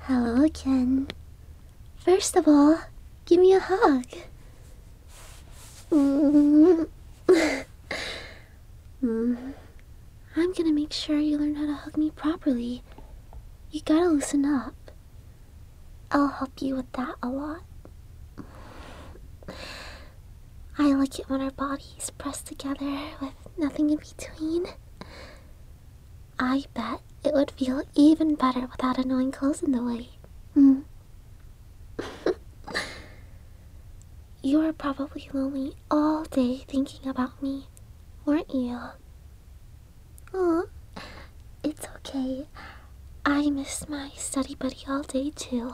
Hello again. First of all, give me a hug. I'm gonna make sure you learn how to hug me properly. You gotta loosen up. I'll help you with that a lot. I like it when our bodies press together with nothing in between. I bet it would feel even better without annoying clothes in the way. You were probably lonely all day thinking about me, weren't you? Aw, it's okay. I missed my study buddy all day too.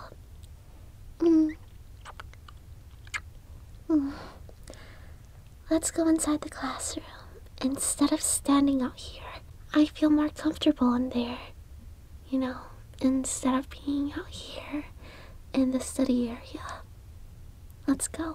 Let's go inside the classroom. Instead of standing out here, I feel more comfortable in there. You know, instead of being out here in the study area. Let's go.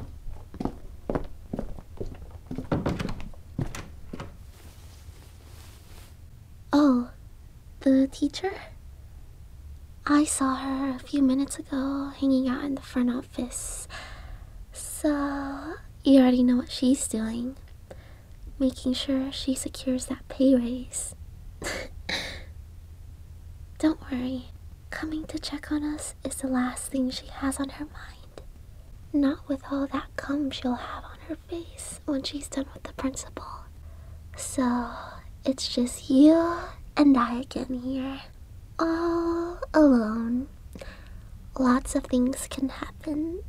Oh, the teacher? I saw her a few minutes ago hanging out in the front office. So, you already know what she's doing. Making sure she secures that pay raise. Don't worry. Coming to check on us is the last thing she has on her mind. Not with all that cum she'll have on her face when she's done with the principal. So, it's just you and I again here. All alone. Lots of things can happen.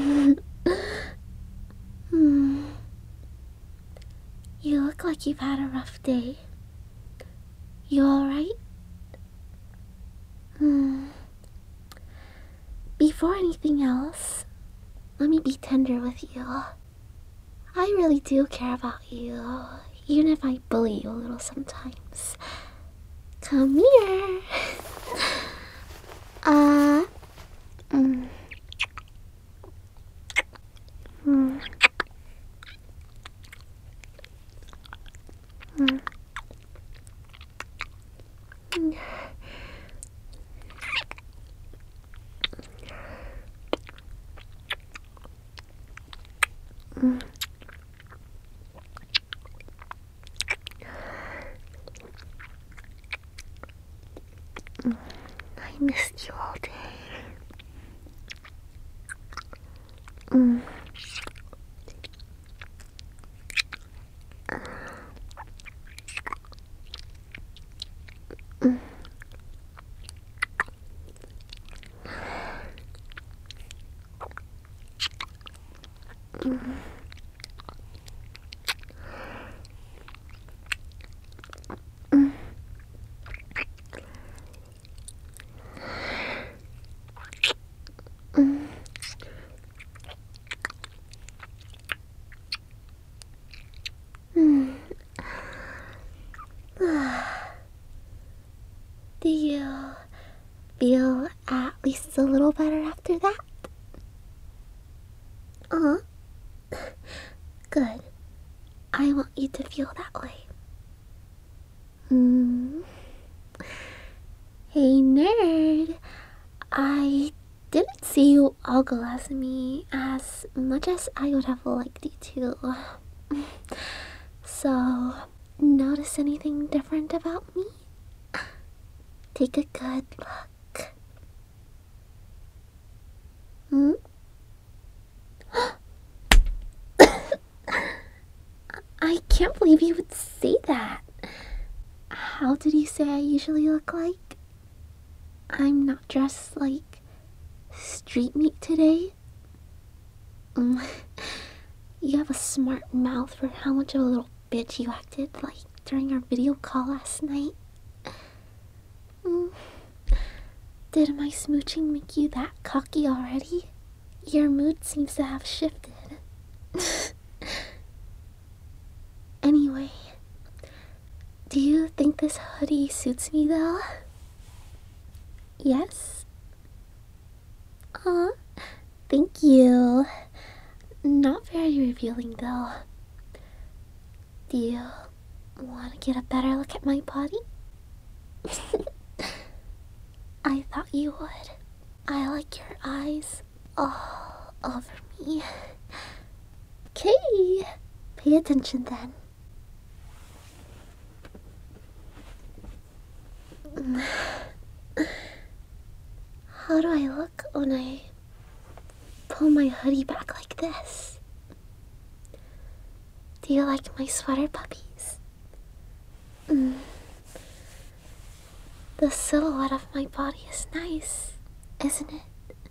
You look like you've had a rough day. You alright? Before anything else, let me be tender with you. I really do care about you, even if I bully you a little sometimes. Come here. I missed you all day. Do you feel at least a little better after that? Good. I want you to feel that way. Hey, nerd. I didn't see you ogle as me as much as I would have liked you to. So, notice anything different about me? Take a good look. I can't believe you would say that. How did you say I usually look like? I'm not dressed like street meat today? You have a smart mouth for how much of a little bitch you acted like during our video call last night. Did my smooching make you that cocky already? Your mood seems to have shifted. Anyway, do you think this hoodie suits me though? Yes? Aw, thank you. Not very revealing though. Do you want to get a better look at my body? I I thought you would. I like your eyes all over me. Okay, pay attention then. How do I look when I pull my hoodie back like this? Do you like my sweater puppies? The silhouette of my body is nice, isn't it?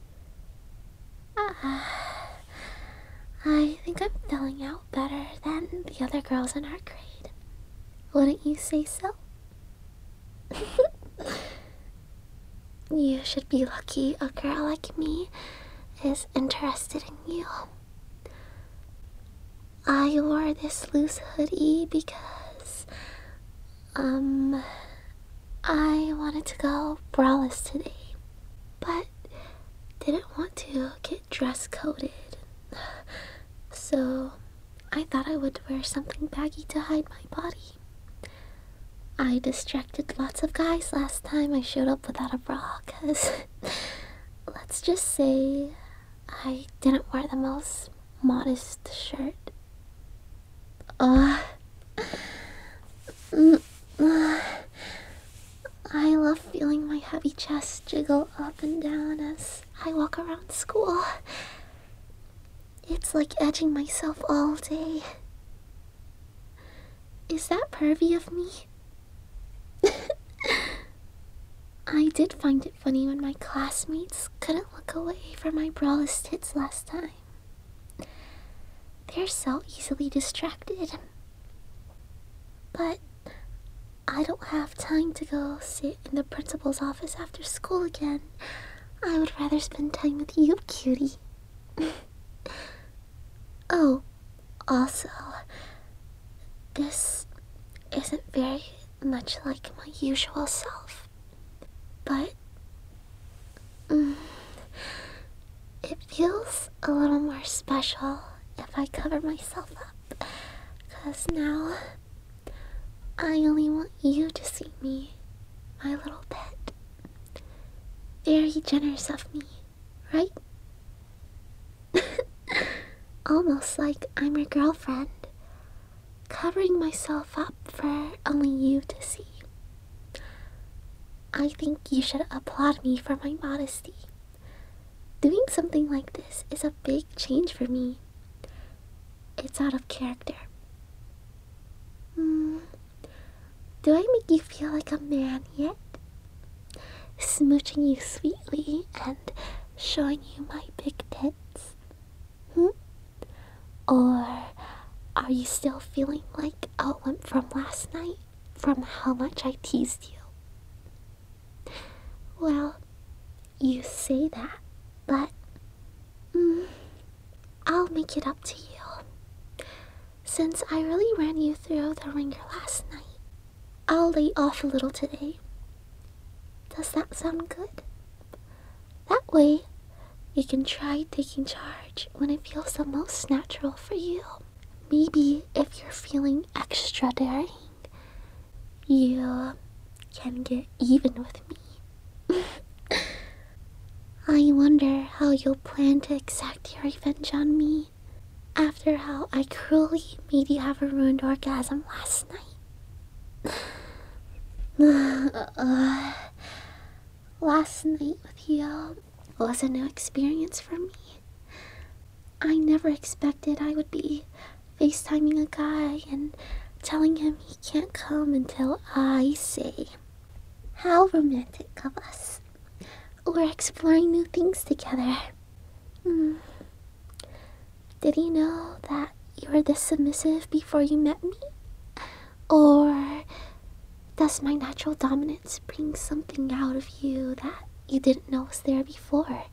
I think I'm filling out better than the other girls in our grade. Wouldn't you say so? You should be lucky a girl like me is interested in you. I wore this loose hoodie because, I wanted to go braless today, but didn't want to get dress coded. So I thought I would wear something baggy to hide my body. I distracted lots of guys last time I showed up without a bra, cause let's just say I didn't wear the most modest shirt. I love feeling my heavy chest jiggle up and down as I walk around school. It's like edging myself all day. Is that pervy of me? I did find it funny when my classmates couldn't look away from my braless tits last time. They're so easily distracted. But I don't have time to go sit in the principal's office after school again. I would rather spend time with you, cutie. Oh, also, this isn't very much like my usual self, but it feels a little more special if I cover myself up, 'cause now I only want you to see me, my little pet. Very generous of me, right? Almost like I'm your girlfriend, covering myself up for only you to see. I think you should applaud me for my modesty. Doing something like this is a big change for me. It's out of character. Do I make you feel like a man yet? Smooching you sweetly and showing you my big tits? Or are you still feeling like a wimp from last night from how much I teased you? Well, you say that, but I'll make it up to you. Since I really ran you through the ringer last night, I'll lay off a little today. Does that sound good? That way, you can try taking charge when it feels the most natural for you. Maybe if you're feeling extra daring, you can get even with me. I wonder how you'll plan to exact your revenge on me after how I cruelly made you have a ruined orgasm last night. Last night with you was a new experience for me. I never expected I would be FaceTiming a guy and telling him he can't come until I say. How romantic of us. We're exploring new things together. Did he know that you were this submissive before you met me? Or does my natural dominance bring something out of you that you didn't know was there before?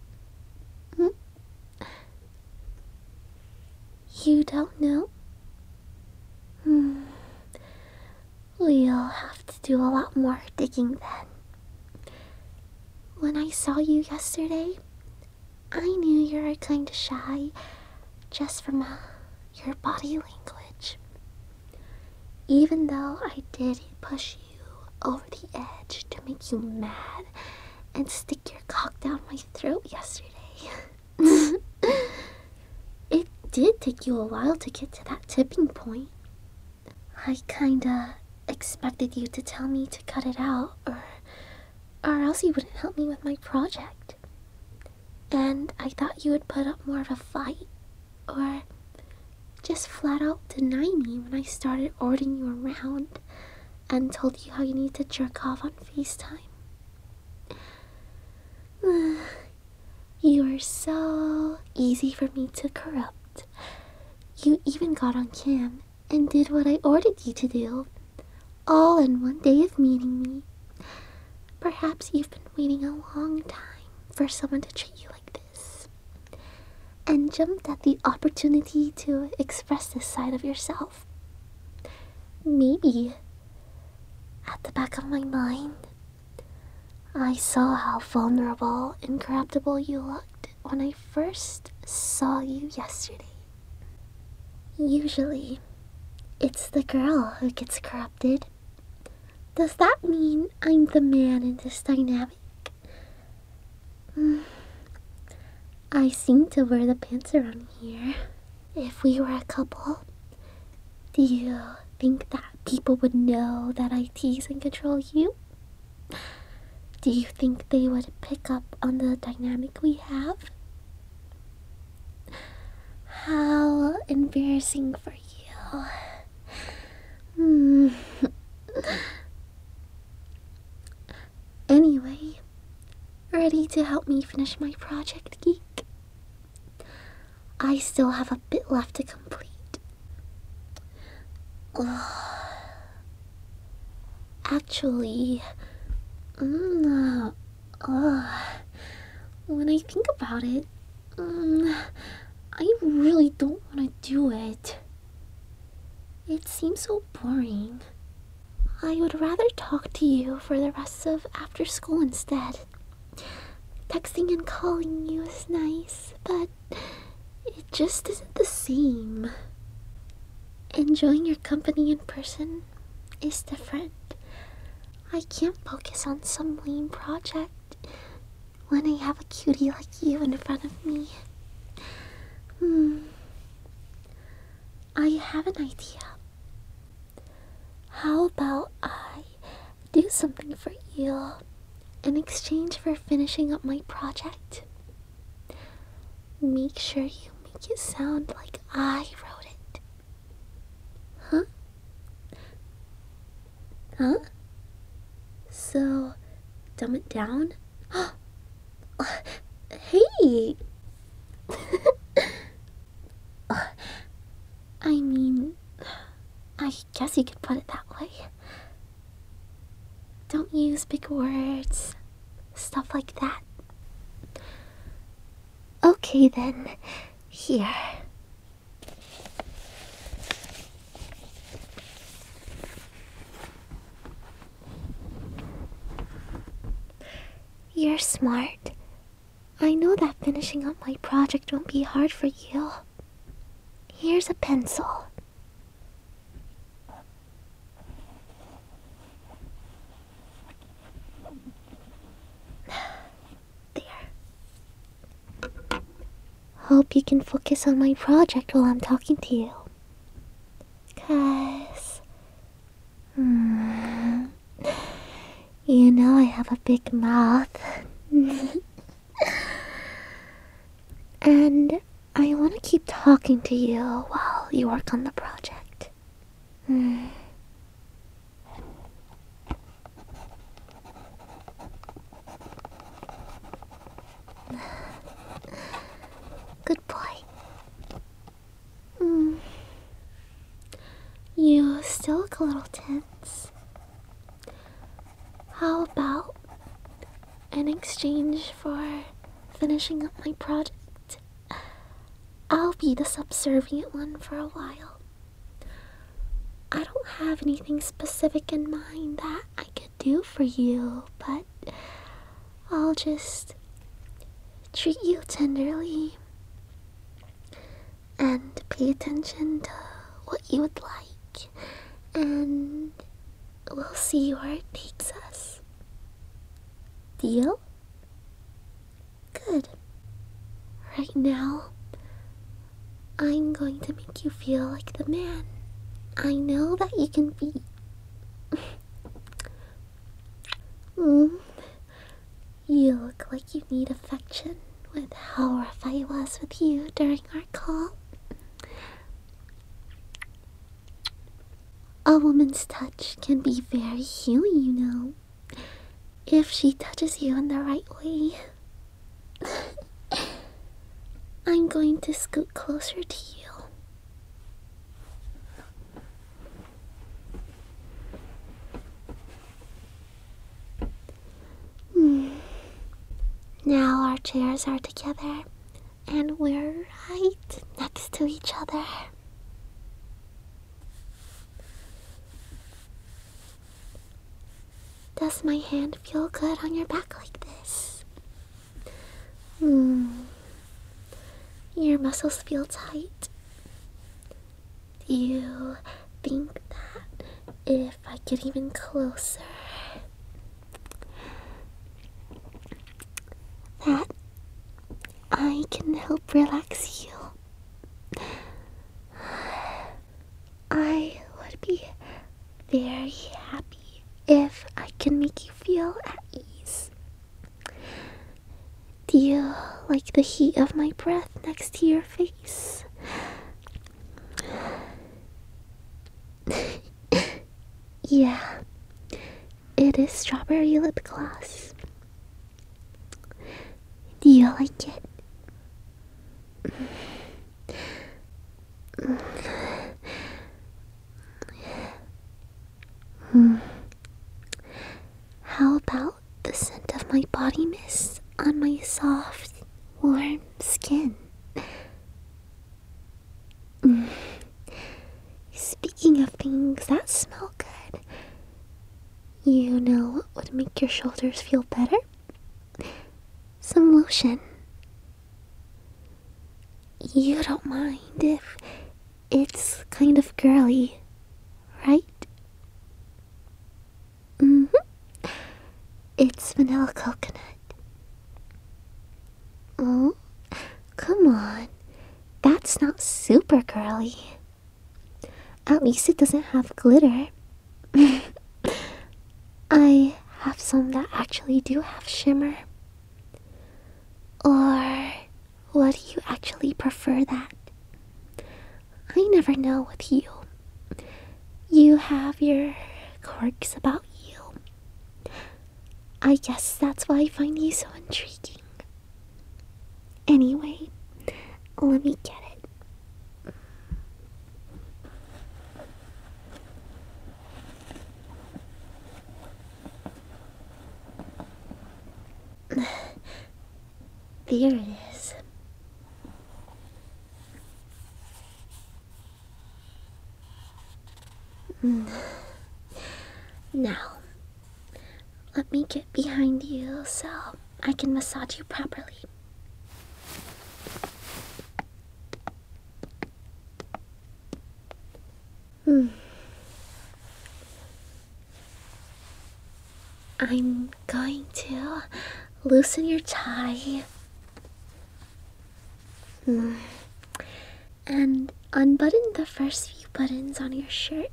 You don't know? We'll have to do a lot more digging then. When I saw you yesterday, I knew you were kinda shy just from your body language. Even though I did push you over the edge to make you mad and stick your cock down my throat yesterday. It did take you a while to get to that tipping point. I kinda expected you to tell me to cut it out, or else you wouldn't help me with my project. And I thought you would put up more of a fight, or just flat out deny me when I started ordering you around and told you how you need to jerk off on FaceTime. You are so easy for me to corrupt. You even got on cam and did what I ordered you to do, all in one day of meeting me. Perhaps you've been waiting a long time for someone to treat you like this, and jumped at the opportunity to express this side of yourself. Maybe, at the back of my mind, I saw how vulnerable and corruptible you looked when I first saw you yesterday. Usually, it's the girl who gets corrupted. Does that mean I'm the man in this dynamic? I seem to wear the pants around here. If we were a couple, do you think that people would know that I tease and control you? Do you think they would pick up on the dynamic we have? How embarrassing for you. Anyway, ready to help me finish my project, geek? I still have a bit left to complete. Actually, when I think about it, I really don't want to do it. It seems so boring. I would rather talk to you for the rest of after school instead. Texting and calling you is nice, but it just isn't the same. Enjoying your company in person is different. I can't focus on some lame project when I have a cutie like you in front of me. I have an idea. How about I do something for you in exchange for finishing up my project? Make sure you make it sound like I wrote it. Huh? So, dumb it down? Hey! I mean, I guess you could put it that way. Don't use big words, stuff like that. Okay then, here. You're smart. I know that finishing up my project won't be hard for you. Here's a pencil. There. Hope you can focus on my project while I'm talking to you. 'Cause... you know I have a big mouth. And I want to keep talking to you while you work on the project. Good boy. You still look a little tense. How about in exchange for finishing up my project, I'll be the subservient one for a while. I don't have anything specific in mind that I could do for you, but I'll just treat you tenderly and pay attention to what you would like, and we'll see where it takes us. Deal? Good. Right now, I'm going to make you feel like the man I know that you can be. Mm. You look like you need affection with how rough I was with you during our call. A woman's touch can be very healing, you know, if she touches you in the right way. I'm going to scoot closer to you. Now our chairs are together, and we're right next to each other. Does my hand feel good on your back like this? Your muscles feel tight. Do you think that if I get even closer, that I can help relax you? I would be very happy if I can make you feel at ease. Do you like the heat of my breath next to your face? Yeah, it is strawberry lip gloss. Do you like it? How about the scent of my body mist on my soft, warm skin? Speaking of things that smell good, you know what would make your shoulders feel better? Some lotion. You don't mind if it's kind of girly, right? It's vanilla coconut. Oh, come on. That's not super girly. At least it doesn't have glitter. I have some that actually do have shimmer. Or what do you actually prefer that? I never know with you. You have your quirks about you. I guess that's why I find you so intriguing. Anyway, let me get it. There it is. Now, let me get behind you so I can massage you properly. I'm going to loosen your tie and unbutton the first few buttons on your shirt.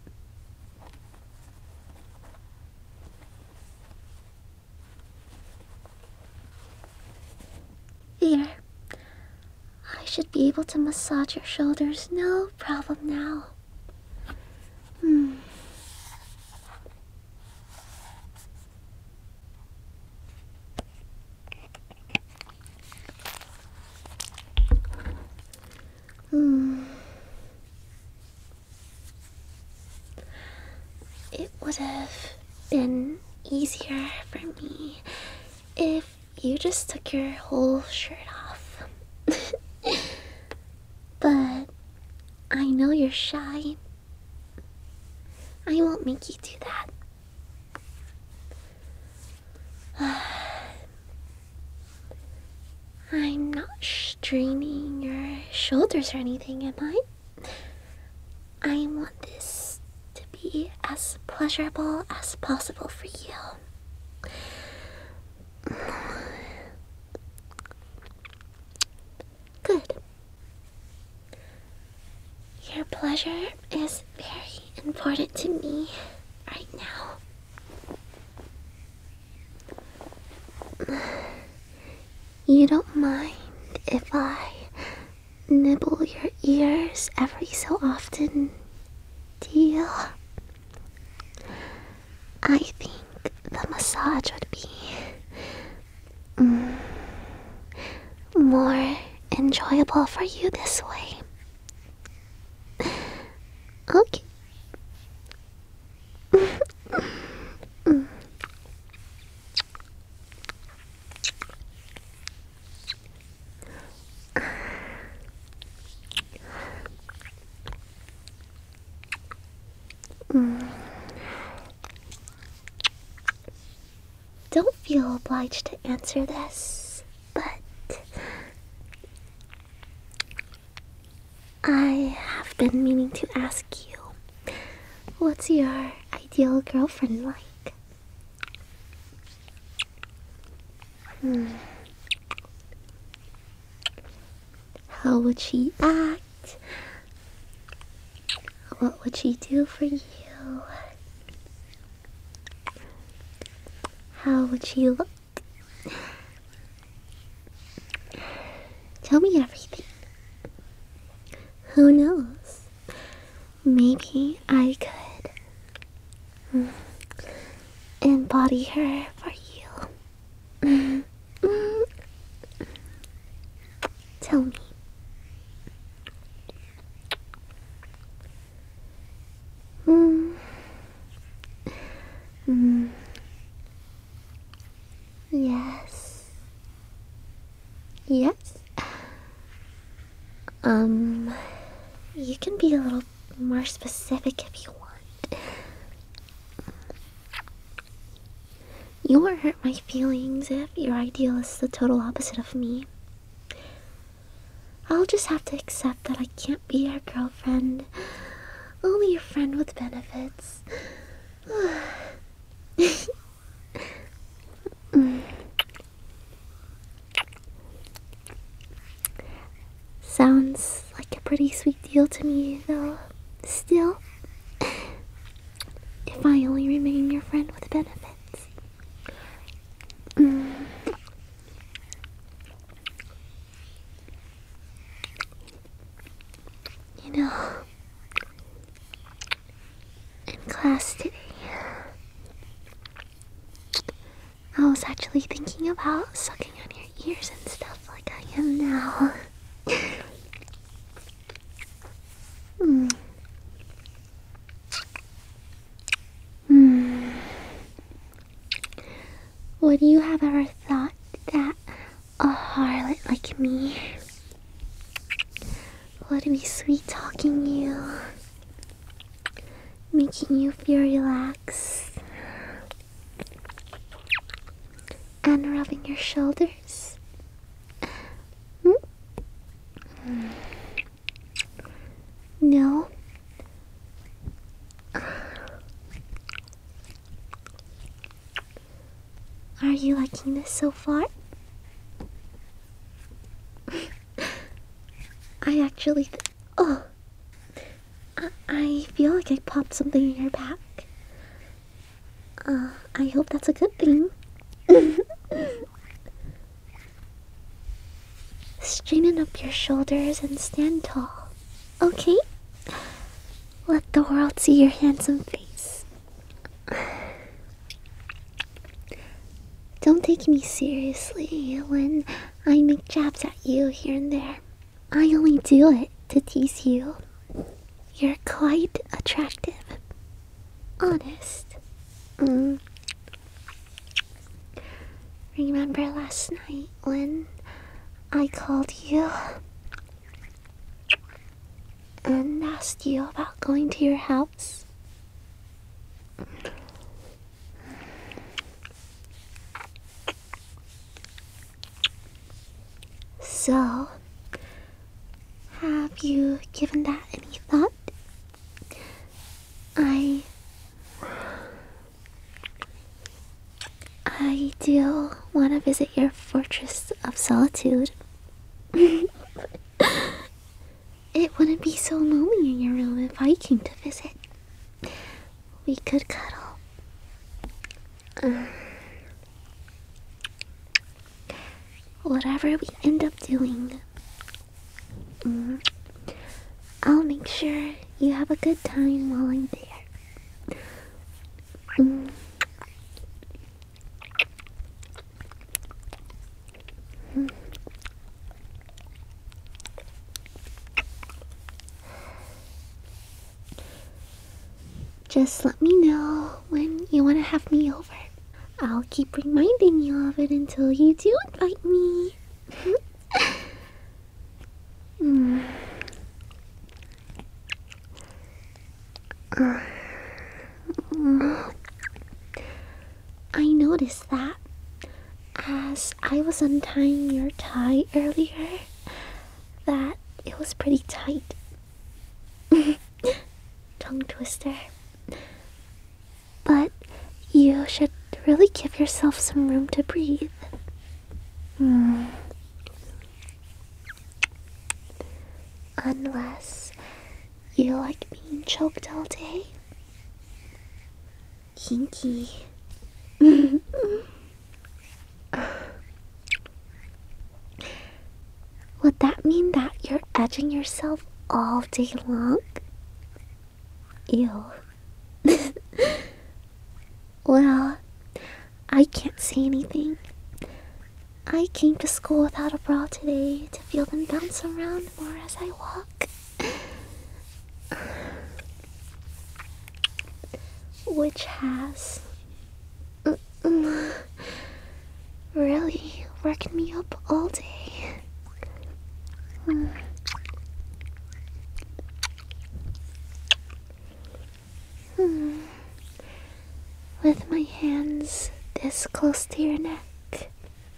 There. I should be able to massage your shoulders, no problem now. It would have been easier for me if you just took your whole shirt off. But I know you're shy. I won't make you do that. I'm not straining your shoulders or anything, am I? I want this to be as pleasurable as possible for you. pleasure is very important to me right now. You don't mind if I nibble your ears every so often, do you? I think the massage would be more enjoyable for you this way. Okay. Don't feel obliged to answer this, but I have been meaning to ask you, what's your ideal girlfriend like? How would she act? What would she do for you? How would she look? Tell me everything. Who knows? Maybe I could embody her for you. Tell me. Yes. Yes? You can be a little more specific if you want. You won't hurt my feelings if your ideal is the total opposite of me. I'll just have to accept that I can't be your girlfriend. Only your friend with benefits. Sounds like a pretty sweet deal to me, though. Still, if I only remain your friend with benefits. You know, in class today, I was actually thinking about sucking on your ears and stuff like I am now. Would you have ever thought that a harlot like me would be sweet talking you, making you feel relaxed, and rubbing your shoulders? No? Are you liking this so far? I actually I feel like I popped something in your back. I hope that's a good thing. Straighten up your shoulders and stand tall, okay? Let the world see your handsome face. Don't take me seriously when I make jabs at you here and there. I only do it to tease you. You're quite attractive. Honest. Remember last night when I called you and asked you about going to your house? So, have you given that any thought? I do want to visit your fortress of solitude. It it wouldn't be so lonely in your room if I came to visit. We could cuddle. Whatever we end up doing, I'll make sure you have a good time while I'm there. Just let me know when you want to have me over. I'll keep reminding you of it until you do invite me. I noticed that as I was untying your tie earlier, that it was pretty tight. Tongue twister. But you should really give yourself some room to breathe. Unless you like being choked all day. Kinky. Would that mean that you're edging yourself all day long? Ew. Well, I can't say anything. I came to school without a bra today to feel them bounce around more as I walk. Which has really worked me up all day. With my hands this close to your neck,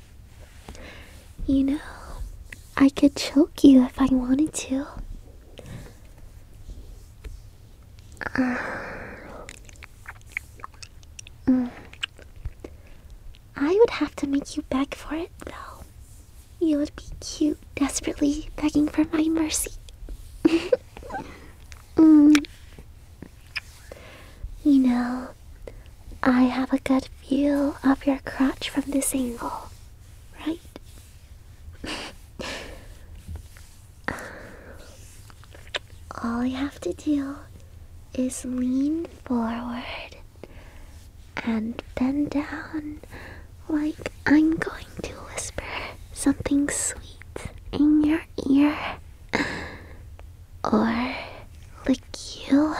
you know, I could choke you if I wanted to. I would have to make you beg for it, though. You would be cute, desperately begging for my mercy. You know, I have a good view of your crotch from this angle, right? All I have to do is lean forward and bend down like I'm going to whisper something sweet in your ear or lick you.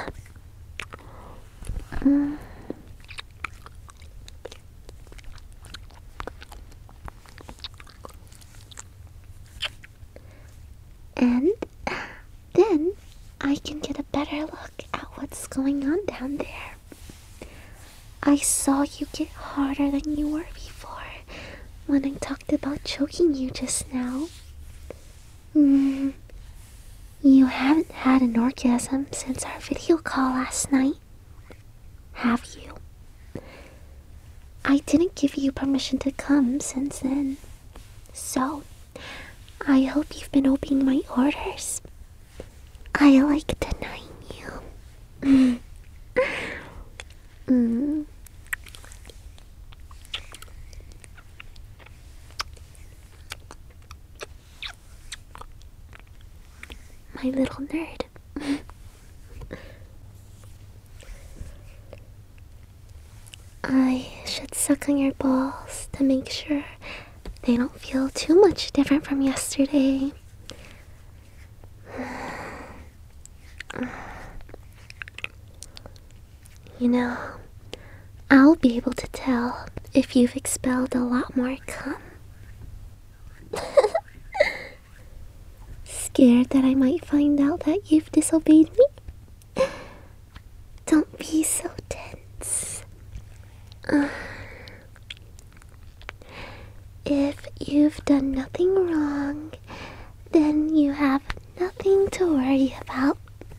And then I can get a better look at what's going on down there. I saw you get harder than you were before when I talked about choking you just now. You haven't had an orgasm since our video call last night, have you? I didn't give you permission to come since then, so I hope you've been obeying my orders. I like denying you. My little nerd. I should suck on your balls to make sure they don't feel too much different from yesterday. You know, I'll be able to tell if you've expelled a lot more cum. Scared that I might find out that you've disobeyed me? Don't be so tense. If you've done nothing wrong, then you have nothing to worry about.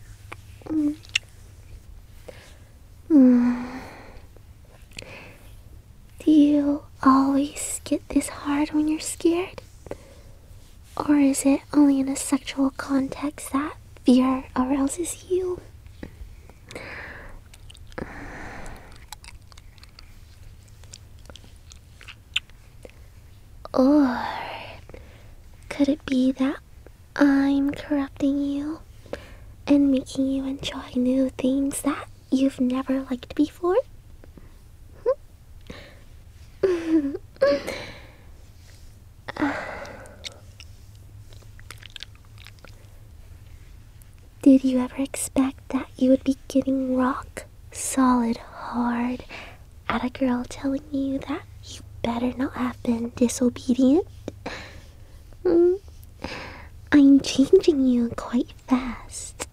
Do you always get this hard when you're scared? Or is it only in a sexual context that fear arouses you. Or could it be that I'm corrupting you and making you enjoy new things that you've never liked before? Did you ever expect that you would be getting rock solid hard at a girl telling you that you better not have been disobedient? I'm changing you quite fast.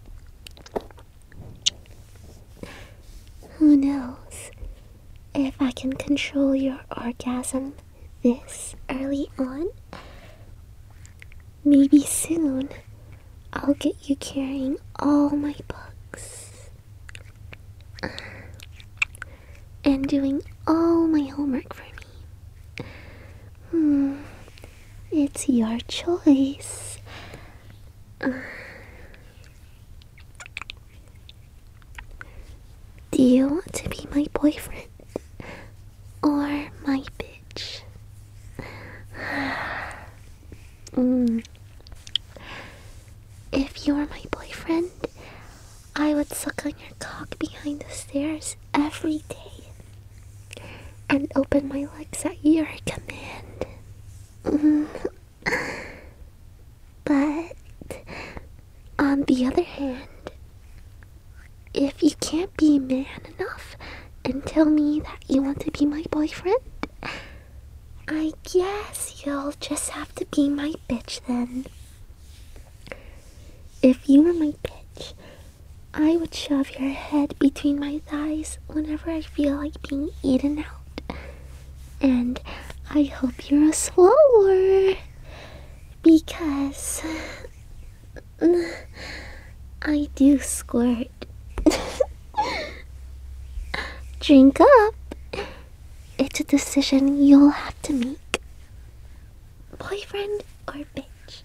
Who knows if I can control your orgasm this early on? Maybe soon I'll get you carrying all my books and doing all my homework for me. It's your choice. Do you want to be my boyfriend or my bitch? If you were my boyfriend, I would suck on your cock behind the stairs every day and open my legs at your command. But on the other hand, if you can't be man enough and tell me that you want to be my boyfriend, I guess you'll just have to be my bitch then. If you were my bitch, I would shove your head between my thighs whenever I feel like being eaten out. And I hope you're a swallower, because I do squirt. Drink up. It's a decision you'll have to make. Boyfriend or bitch?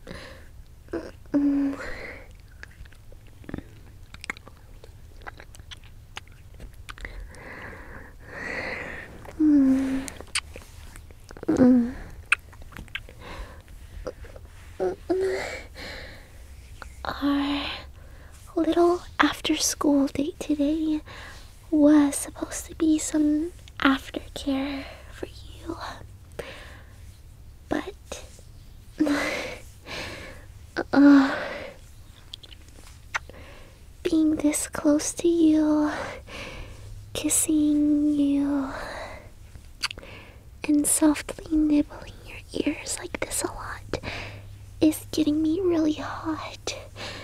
Our little after-school date today was supposed to be some aftercare for you, but being this close to you, kissing you, and softly nibbling your ears like this a lot is getting me really hot.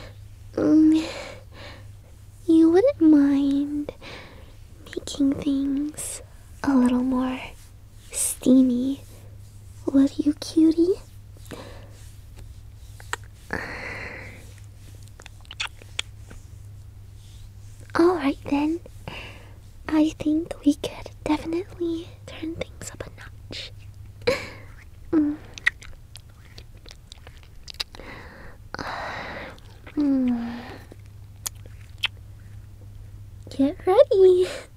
You wouldn't mind making things a little more steamy, would you, cutie? Alright then, I think we could definitely turn things up a notch. Get ready.